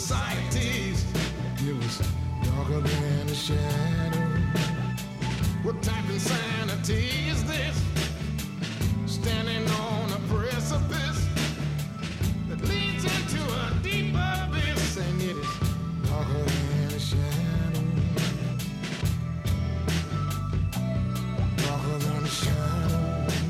societies. It was darker than a shadow. What type of insanity is this? Standing on a precipice that leads into a deep abyss, and it is darker than a shadow. Darker than a shadow.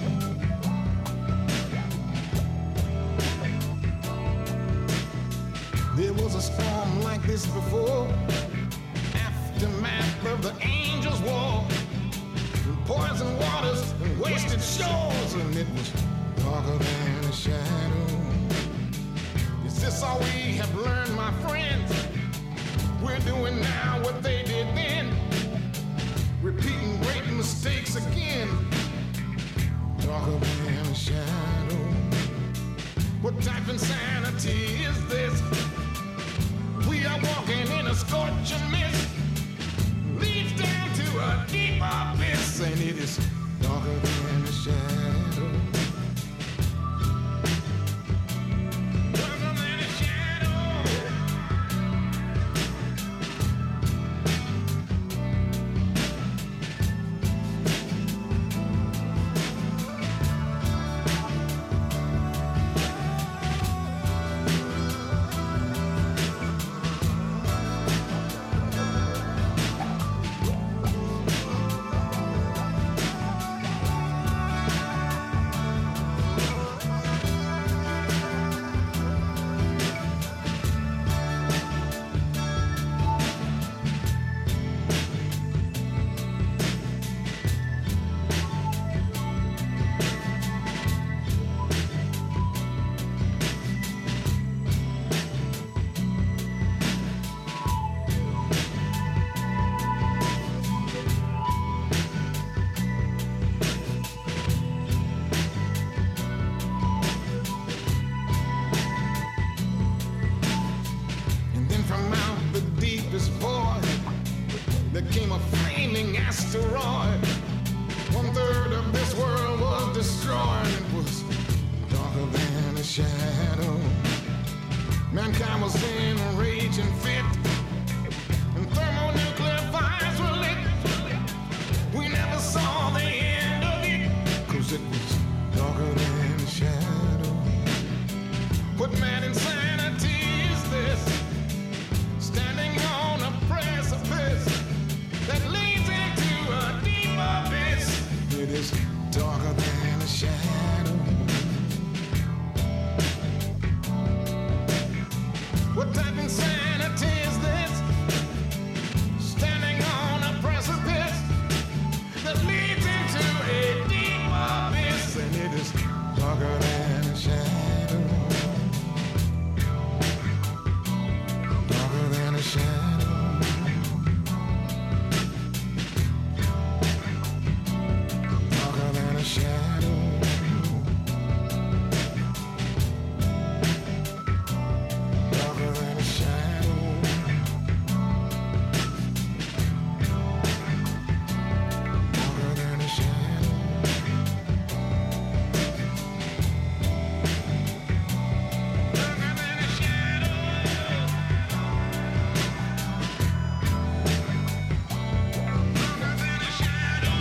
There was a storm like this before, aftermath of the angels' war, and poison waters and wasted shores, and it was darker than a shadow. Is this all we have learned, my friends? We're doing now what they did then, repeating great mistakes again. Darker than a shadow. What type of insanity is this? We are walking in a scorching mist, leads down to a deep abyss, and it is darker than a shadow. Darker than a shadow. Asteroid. 1/3 of this world was destroyed. It was darker than a shadow. Mankind was in a raging fit, and thermonuclear fires were lit. We never saw the end of it, 'cause it was darker than a shadow. What mad insanity is this? Standing on a precipice that leads into a deep abyss. It is darker than a shadow. What type of insanity is this? Standing on a precipice that leads into a deep abyss, and it is darker than a shadow. Darker than a shadow. Shadow. Darker than a shadow. Darker than a shadow. Darker than a shadow. Darker than a shadow.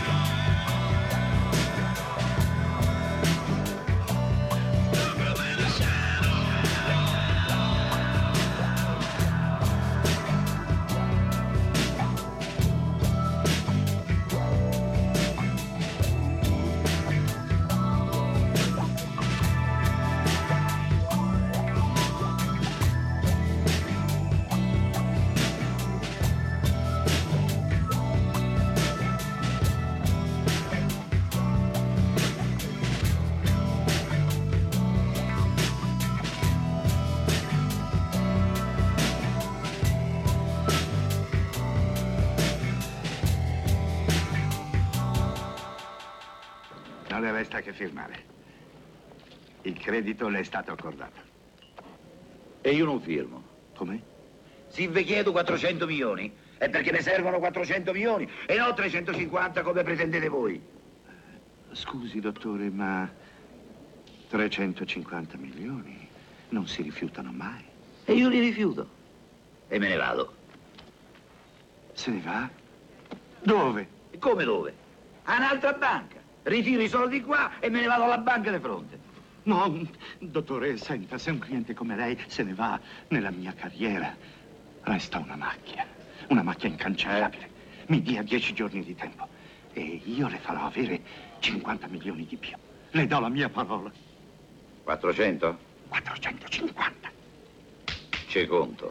Non le resta che firmare. Il credito le è stato accordato. E io non firmo. Come? Se vi chiedo 400 milioni, è perché ne servono 400 milioni e non 350 come pretendete voi. Scusi, dottore, ma 350 milioni non si rifiutano mai. E io li rifiuto. E me ne vado. Se ne va? Dove? E come dove? A un'altra banca. Ritiro i soldi qua e me ne vado alla banca di fronte. No, dottore, senta, se un cliente come lei se ne va nella mia carriera, resta una macchia incancellabile. Mi dia 10 giorni di tempo e io le farò avere 50 milioni di più. Le do la mia parola. 400? 450. C'è conto.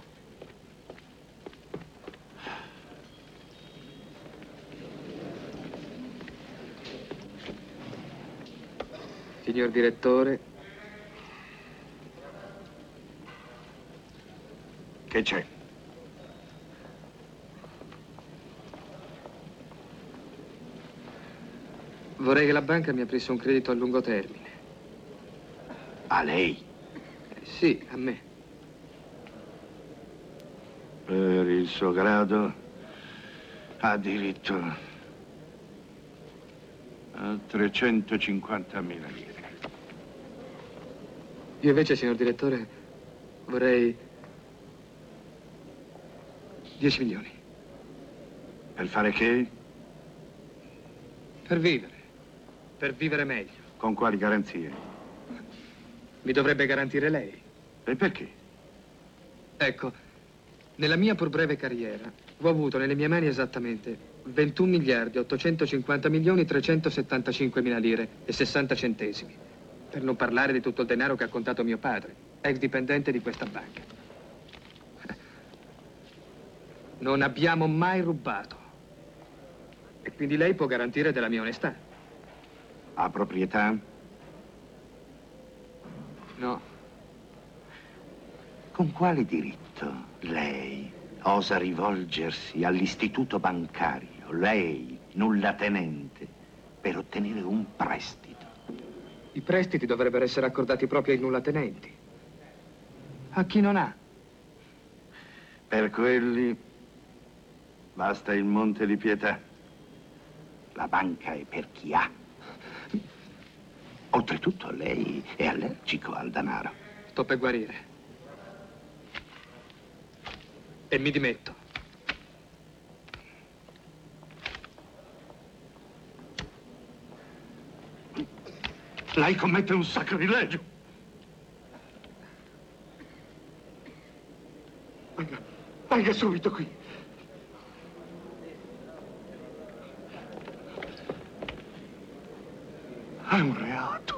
Signor direttore. Che c'è? Vorrei che la banca mi aprisse un credito a lungo termine. A lei? Sì, a me. Per il suo grado ha diritto a 350.000 lire. Io invece, signor direttore, vorrei 10 milioni. Per fare che? Per vivere meglio. Con quali garanzie? Mi dovrebbe garantire lei. E perché? Ecco, nella mia pur breve carriera ho avuto nelle mie mani esattamente 21 miliardi 850 milioni 375 mila lire e 60 centesimi. Per non parlare di tutto il denaro che ha contato mio padre, ex dipendente di questa banca. Non abbiamo mai rubato. E quindi lei può garantire della mia onestà. Ha proprietà? No. Con quale diritto lei osa rivolgersi all'istituto bancario, lei, nullatenente, per ottenere un prestito? I prestiti dovrebbero essere accordati proprio ai nullatenenti. A chi non ha. Per quelli basta il Monte di Pietà. La banca è per chi ha. Oltretutto lei è allergico al denaro. Sto per guarire. E mi dimetto. Lei commette un sacrilegio. Venga subito qui. È un reato.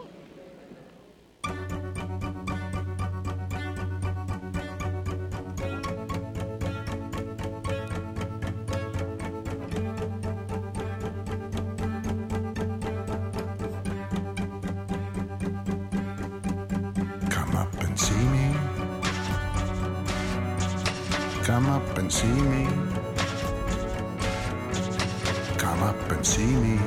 Come up and see me. Come up and see me. Come up and see me.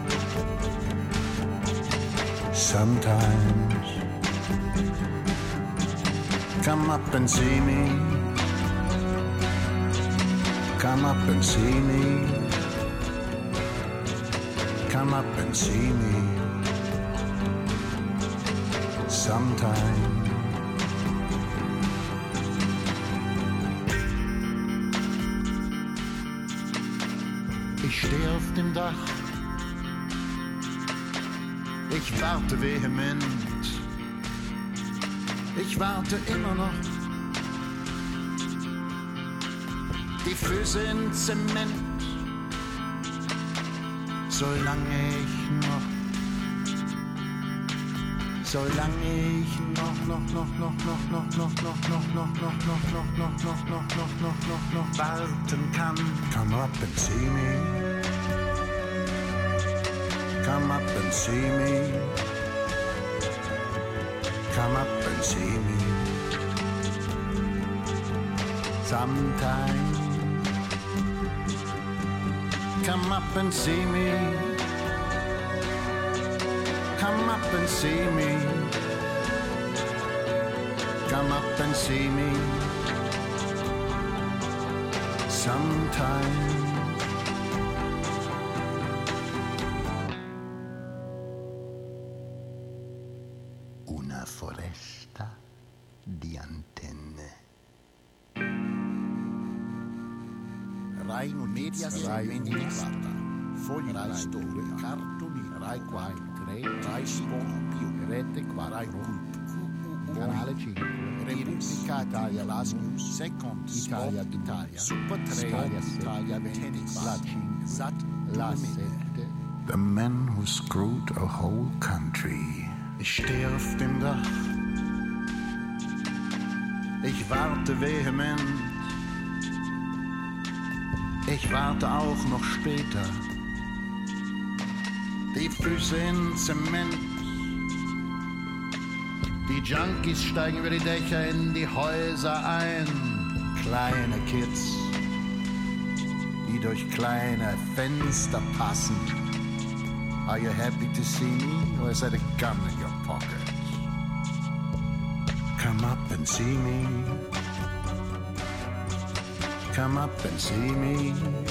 Sometimes. Come up and see me. Come up and see me. Come up and see me. Sometimes. Ich stehe auf dem Dach. Ich warte vehement. Ich warte immer noch. Die Füße in Zement. Solange ich noch. Solange ich noch warten kann. Come up and see me. Come up and see me. Come up and see me. Sometime. Come up and see me. Come up and see me. Come up and see me. Sometime. Una foresta di antenne. Rai Medias, Rai 24, Fogli, Rai Storia, Cartoni, Rai 4, Rai Sport, Rete 4, Rai Canale 5, Repubblica Italia, Las News, Second, Italia, Super 3, Italia 20, La 5, Sat, La 7. The man who screwed a whole country. Ich stehe auf dem Dach. Ich warte vehement. Ich warte auch noch später. Die Füße in Zement. Die Junkies steigen über die Dächer in die Häuser ein. Kleine Kids, die durch kleine Fenster passen. Are you happy to see me, or is that a gun in your pocket? Come up and see me. Come up and see me.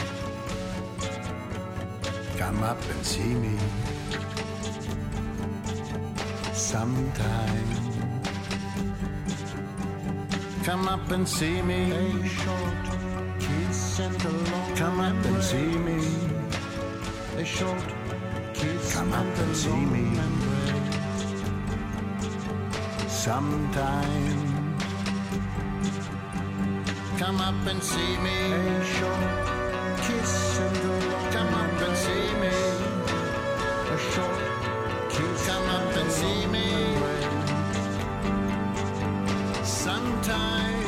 Come up and see me. Sometime. Come up and see me. A short kiss and a long Come up and see me. A short kiss. Come up and see me. Sometime. Come up and see me. A short kiss and a long Come up and see me. A short kiss. Come up and see me. Sometime.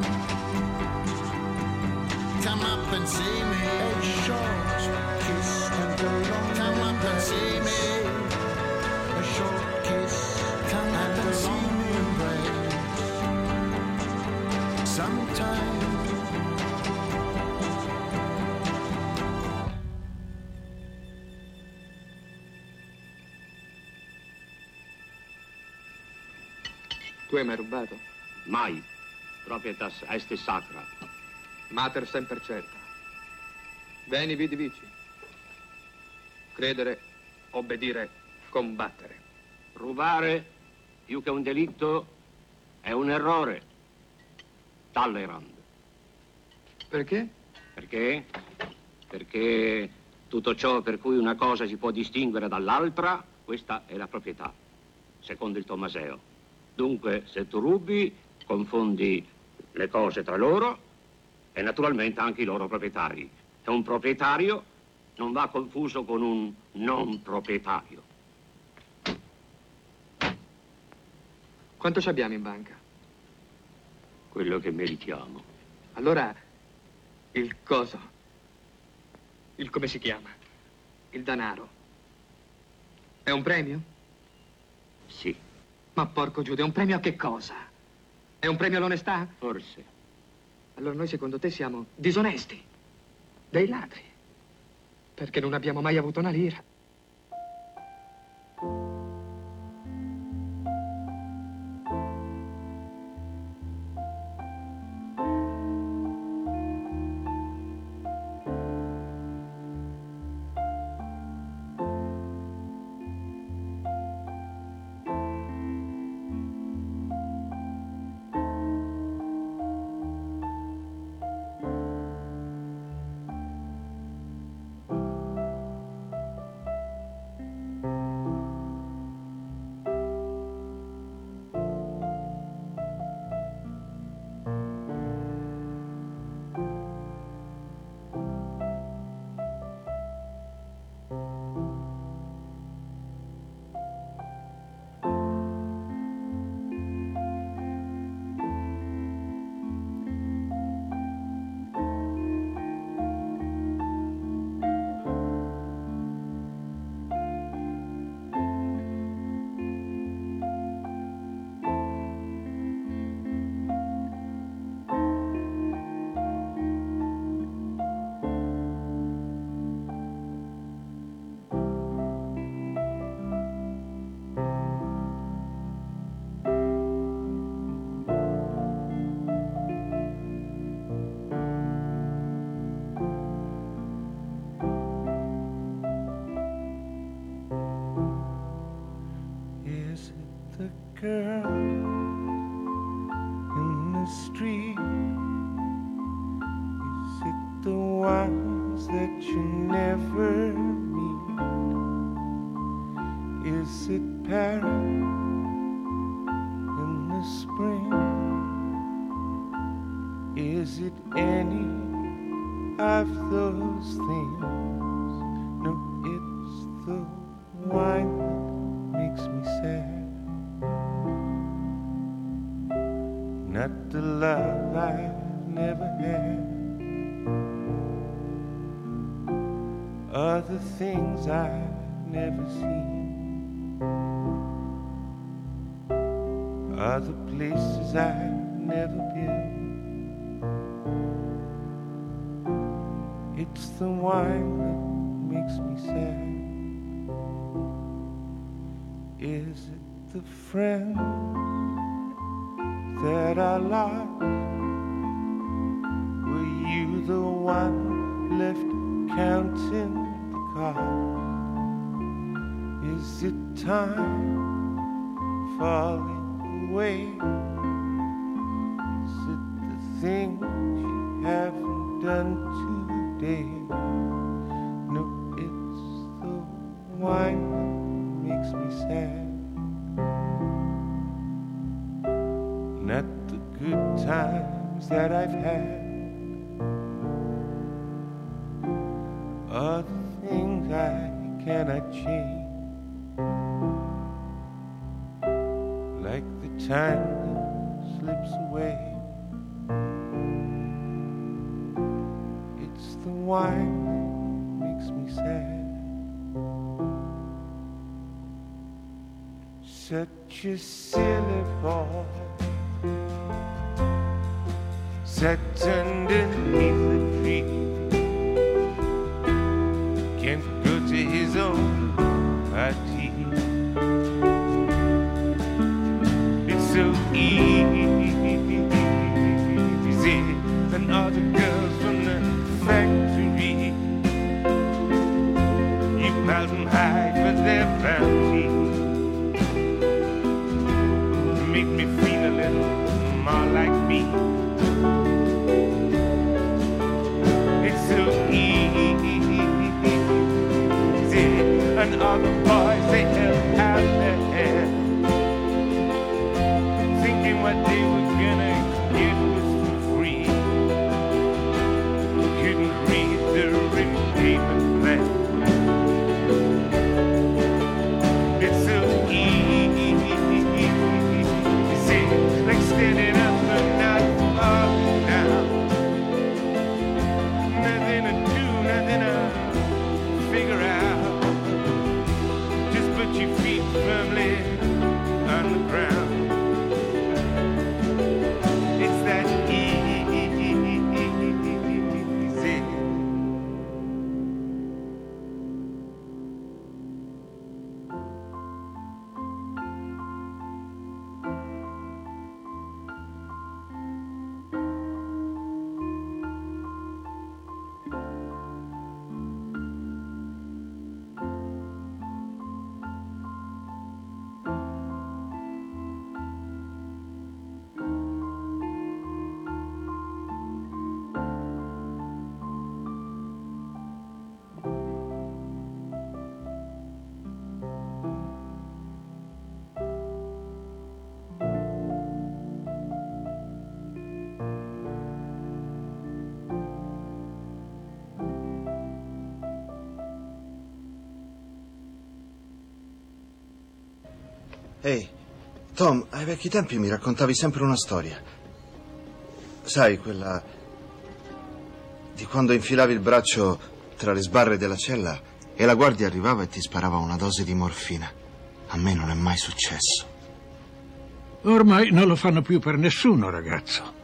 Come up and see me. A short kiss and a long Come up and see me. A short kiss. Come up and see me. Sometime. Tu hai mai rubato? Mai. Propietas est sacra. Mater semper certa. Veni, vidi, vici. Credere, obbedire, combattere. Rubare, più che un delitto, è un errore. Talleyrand. Perché? Perché? Perché tutto ciò per cui una cosa si può distinguere dall'altra, questa è la proprietà, secondo il Tommaseo. Dunque, se tu rubi, confondi le cose tra loro e naturalmente anche i loro proprietari. E un proprietario non va confuso con un non proprietario. Quanto ci abbiamo in banca? Quello che meritiamo. Allora, il coso, il come si chiama, il denaro, è un premio? Sì. Ma porco Giuda, è un premio a che cosa? È un premio all'onestà? Forse. Allora noi secondo te siamo disonesti, dei ladri, perché non abbiamo mai avuto una lira. girl in the street? Is it the one that you never meet? Is it Paris in the spring? Is it any of those things? No, it's the wine that makes me sad. Not the love I've never had. Other things I've never seen. Other places I've never been. It's the wine that makes me sad. Is it the friends that I lost? Were you the one left counting the cost? Is it time falling away? Is it the things you haven't done today? No, it's the wine that makes me sad. Not the good times that I've had. Other things I cannot change. Like the time that slips away. It's the wine that makes me sad. Such a silly boy sat underneath the tree. Can't go to his own party. It's so easy, and all the girls from the factory you mountain high for their bounty. Make me feel a little more like me. It's so easy, and all the boys they held out their hands, thinking what they were gonna get was for free. Couldn't read the repayment plan. It's so easy, like standing up and not falling down. Nothing to do, nothing to figure out. Just put your feet firmly on the ground. It's that easy. Ehi, Tom, ai vecchi tempi mi raccontavi sempre una storia. Sai, quella di quando infilavi il braccio tra le sbarre della cella e la guardia arrivava e ti sparava una dose di morfina. A me non è mai successo. Ormai non lo fanno più per nessuno, ragazzo.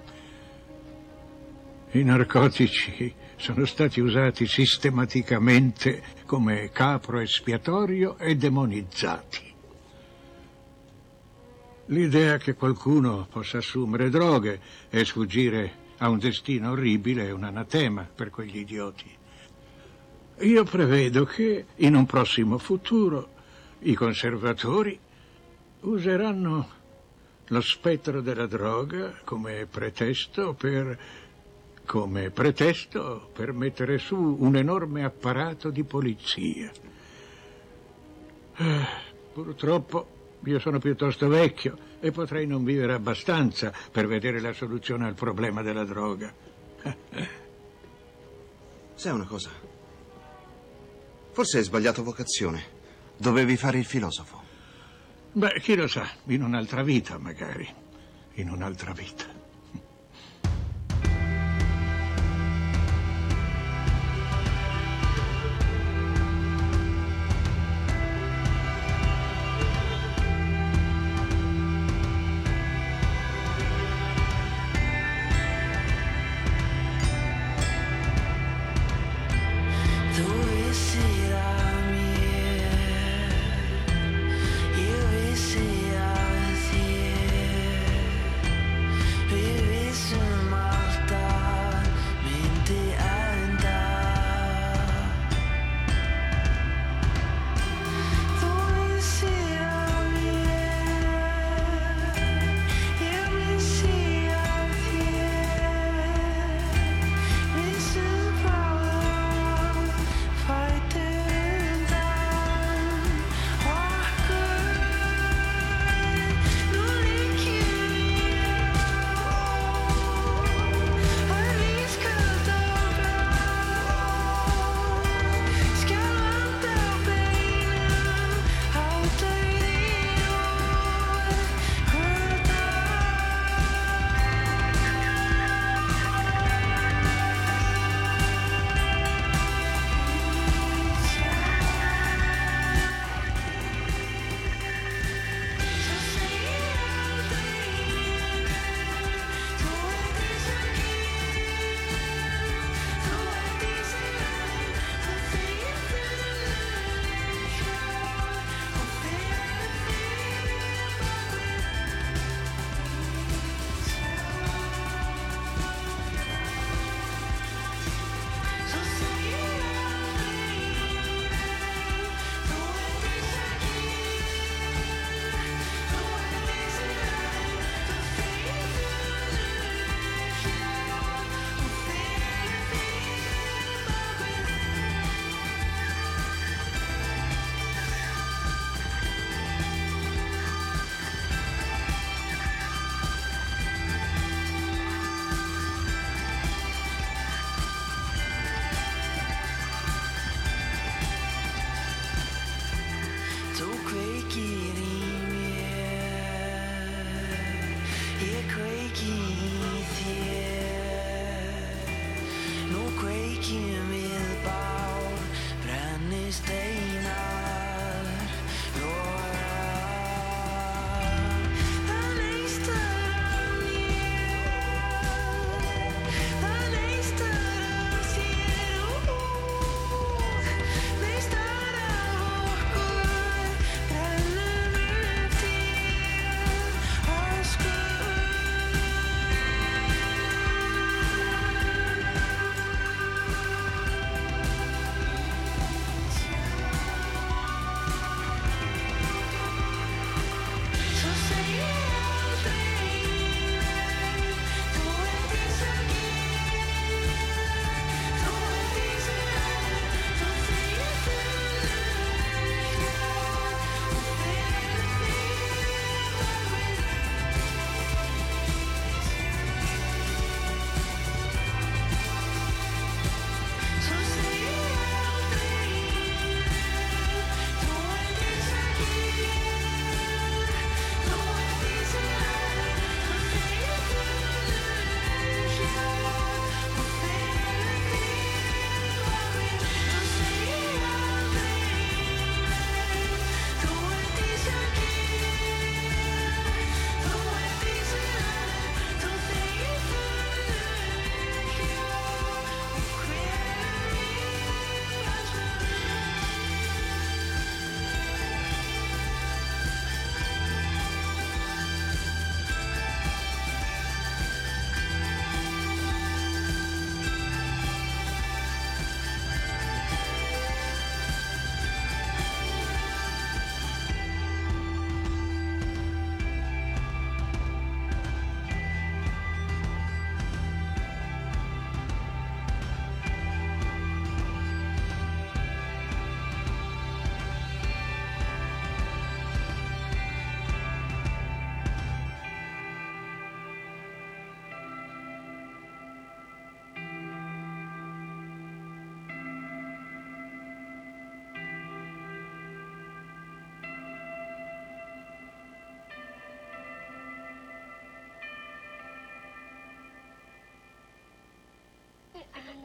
I narcotici sono stati usati sistematicamente come capro espiatorio e demonizzati. L'idea che qualcuno possa assumere droghe e sfuggire a un destino orribile è un anatema per quegli idioti. Io prevedo che in un prossimo futuro i conservatori useranno lo spettro della droga come pretesto per come pretesto per mettere su un enorme apparato di polizia. Purtroppo io sono piuttosto vecchio e potrei non vivere abbastanza per vedere la soluzione al problema della droga. Sai una cosa? Forse hai sbagliato vocazione. Dovevi fare il filosofo. Beh, chi lo sa, in un'altra vita magari. In un'altra vita.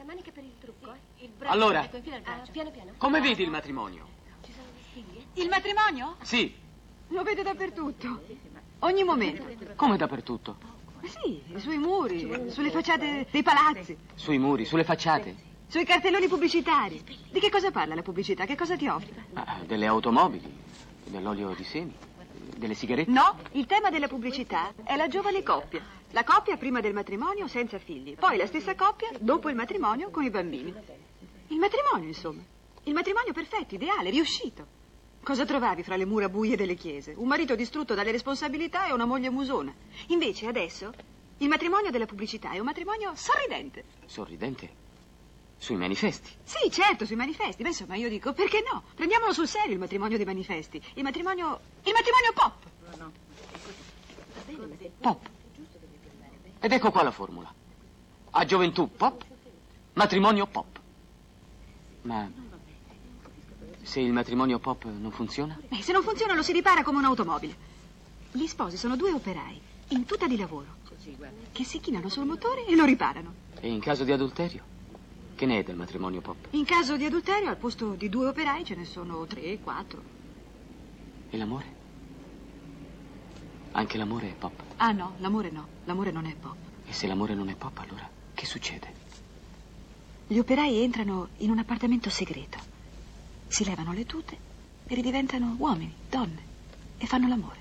maniche per il trucco, eh? Il braccio, allora, ecco, infila il braccio. Piano piano. Come vedi il matrimonio? Ci sono vestiglie? Il matrimonio? Sì. Lo vedo dappertutto. Ogni momento. Come dappertutto? Sì, sui muri, sulle facciate dei palazzi. Sui muri, sulle facciate? Sui cartelloni pubblicitari. Di che cosa parla la pubblicità? Che cosa ti offre? Delle automobili, dell'olio di semi, delle sigarette. No, il tema della pubblicità è la giovane coppia. La coppia prima del matrimonio senza figli. Poi la stessa coppia dopo il matrimonio con i bambini. Il matrimonio, insomma. Il matrimonio perfetto, ideale, riuscito. Cosa trovavi fra le mura buie delle chiese? Un marito distrutto dalle responsabilità e una moglie musona. Invece adesso il matrimonio della pubblicità è un matrimonio sorridente. Sorridente? Sui manifesti? Sì, certo, sui manifesti. Ma insomma, io dico, perché no? Prendiamolo sul serio il matrimonio dei manifesti. Il matrimonio pop. Pop. Ed ecco qua la formula. A gioventù pop, matrimonio pop. Ma se il matrimonio pop non funziona? Se non funziona lo si ripara come un'automobile. Gli sposi sono due operai in tuta di lavoro che si chinano sul motore e lo riparano. E in caso di adulterio? Che ne è del matrimonio pop? In caso di adulterio al posto di 2 operai ce ne sono 3, 4. E l'amore? Anche l'amore è pop? Ah no, l'amore no. L'amore non è pop. E se l'amore non è pop, allora che succede? Gli operai entrano in un appartamento segreto. Si levano le tute e ridiventano uomini, donne e fanno l'amore.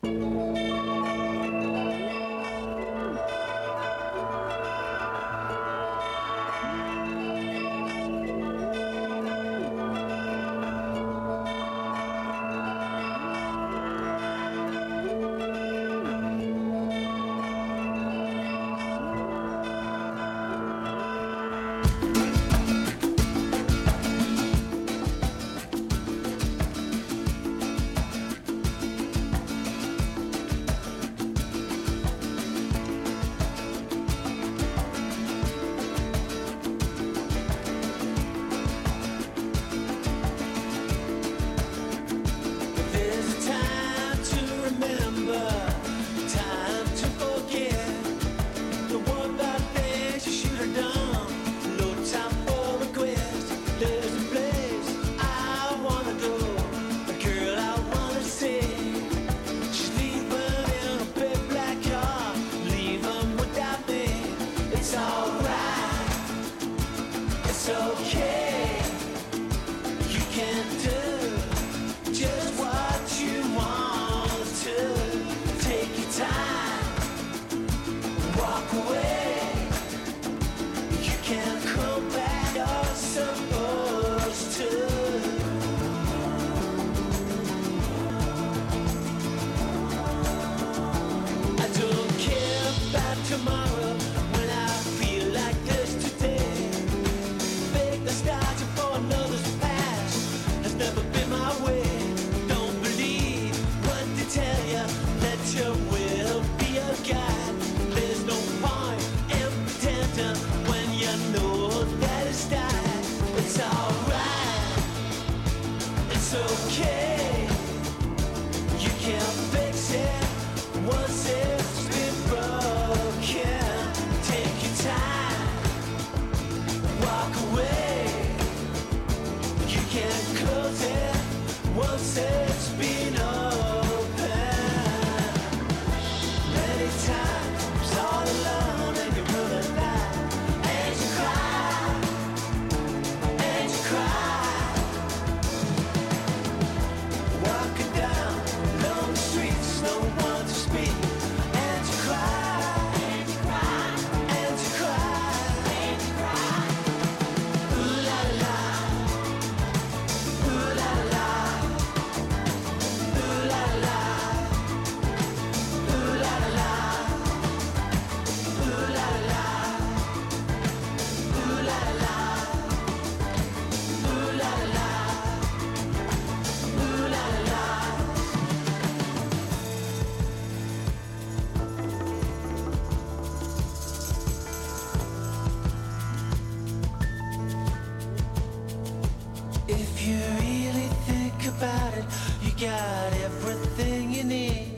got everything you need.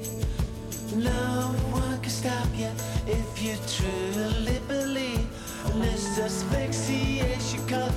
No one can stop you if you truly believe. Let's just fix it.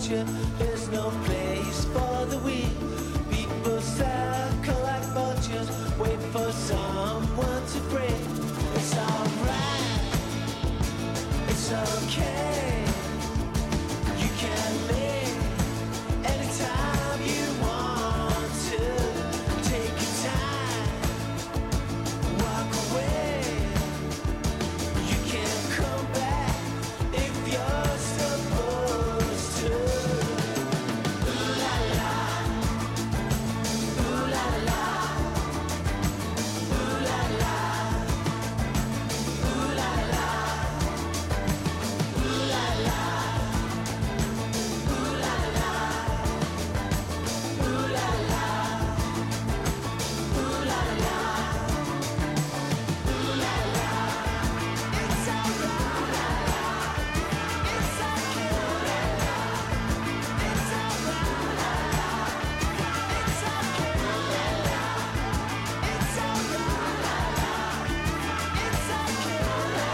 culture, there's no place for the weak. People circle like vultures, wait for someone to break. It's alright, it's okay. You can leave anytime you want to. Take your time, walk away. You can come back if you're supposed to. Ooh la la, ooh la la, ooh la la, ooh la la, ooh la la, ooh la la, ooh la la, ooh la la, ooh la la. It's alright, it's okay. It's alright, it's okay. It's alright, it's okay.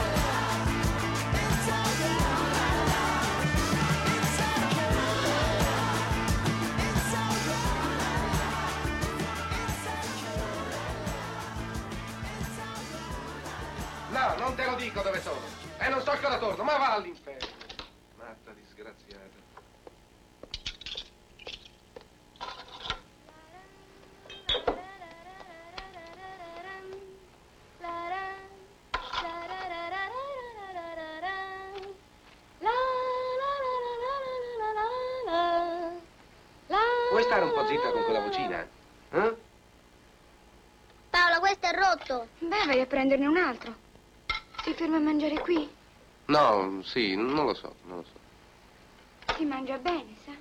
It's No, non te lo dico dove sono. E non sto ancora torno, ma va all'inferno. Matta disgraziata. Vuoi stare un po' zitta con quella vocina? Eh? Paola, questo è rotto. Beh, vai a prenderne un altro. Si ferma a mangiare qui. No, sì, non lo so. Si mangia bene, sa?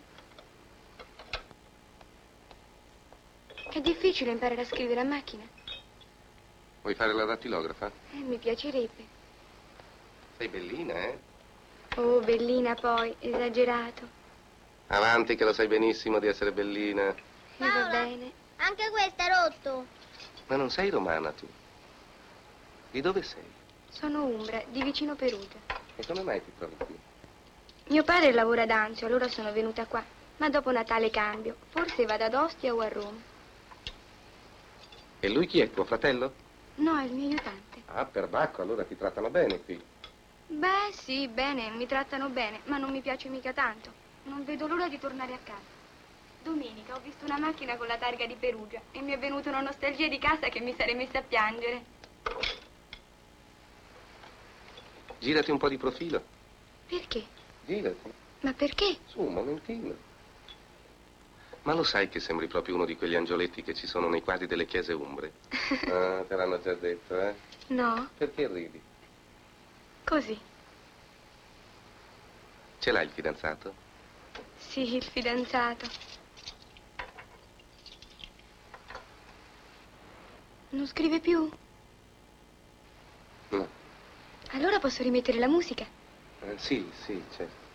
È difficile imparare a scrivere a macchina. Vuoi fare la dattilografa? Mi piacerebbe. Sei bellina, eh? Oh, bellina poi, esagerato. Avanti che lo sai benissimo di essere bellina. E va bene. Anche questo è rotto. Ma non sei romana tu? Di dove sei? Sono Umbra, di vicino Perugia. E come mai ti trovi qui? Mio padre lavora ad Anzio, allora sono venuta qua. Ma dopo Natale cambio. Forse vado ad Ostia o a Roma. E lui chi è, tuo fratello? No, è il mio aiutante. Ah, perbacco, allora ti trattano bene qui. Beh, sì, bene, mi trattano bene, ma non mi piace mica tanto. Non vedo l'ora di tornare a casa. Domenica ho visto una macchina con la targa di Perugia e mi è venuta una nostalgia di casa che mi sarei messa a piangere. Girati un po' di profilo. Perché? Girati. Ma perché? Su, un momentino. Ma lo sai che sembri proprio uno di quegli angioletti che ci sono nei quadri delle chiese umbre? Ah, te l'hanno già detto, eh? No, Perché ridi? così. Ce l'hai il fidanzato? Sì, il fidanzato. Non scrive più? No. Allora posso rimettere la musica? Sì, certo.